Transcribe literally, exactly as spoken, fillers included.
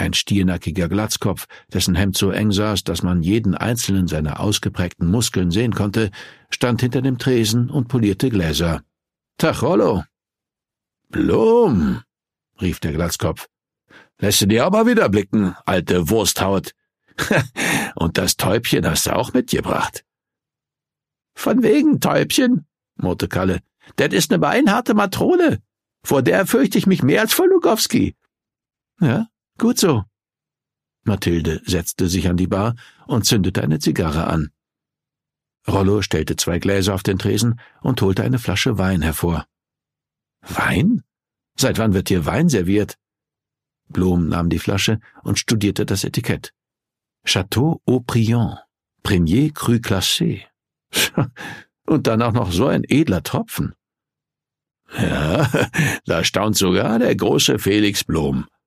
Ein stiernackiger Glatzkopf, dessen Hemd so eng saß, dass man jeden einzelnen seiner ausgeprägten Muskeln sehen konnte, stand hinter dem Tresen und polierte Gläser. »Tag, Rollo!« »Blum«, rief der Glatzkopf. »Lässt du dir aber wieder blicken, alte Wursthaut. Und das Täubchen hast du auch mitgebracht.« »Von wegen Täubchen«, murrte Kalle. »Das ist eine beinharte Matrone. Vor der fürchte ich mich mehr als vor Lugowski.« »Ja, gut so.« Mathilde setzte sich an die Bar und zündete eine Zigarre an. Rollo stellte zwei Gläser auf den Tresen und holte eine Flasche Wein hervor. »Wein? Seit wann wird hier Wein serviert?« Blum nahm die Flasche und studierte das Etikett. »Château Haut-Brion, Premier Cru Classé. Und dann auch noch so ein edler Tropfen.« »Ja, da staunt sogar der große Felix Blum«,